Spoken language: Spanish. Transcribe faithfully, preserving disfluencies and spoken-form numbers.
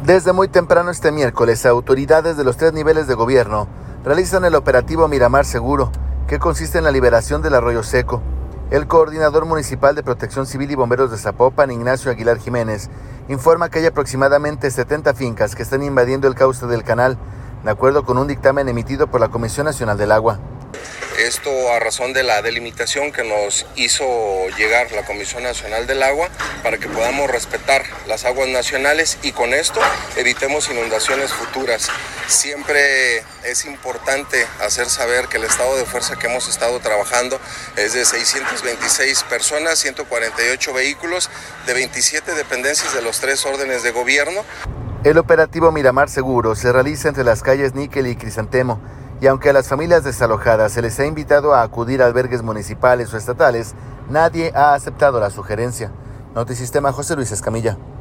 Desde muy temprano este miércoles, autoridades de los tres niveles de gobierno realizan el operativo Miramar Seguro, que consiste en la liberación del arroyo seco. El coordinador municipal de Protección Civil y Bomberos de Zapopan, Ignacio Aguilar Jiménez, informa que hay aproximadamente setenta fincas que están invadiendo el cauce del canal, de acuerdo con un dictamen emitido por la Comisión Nacional del Agua. Esto a razón de la delimitación que nos hizo llegar la Comisión Nacional del Agua para que podamos respetar las aguas nacionales y con esto evitemos inundaciones futuras. Siempre es importante hacer saber que el estado de fuerza que hemos estado trabajando es de seiscientas veintiséis personas, ciento cuarenta y ocho vehículos de veintisiete dependencias de los tres órdenes de gobierno. El operativo Miramar Seguro se realiza entre las calles Níquel y Crisantemo, y aunque a las familias desalojadas se les ha invitado a acudir a albergues municipales o estatales, nadie ha aceptado la sugerencia. Notisistema, José Luis Escamilla.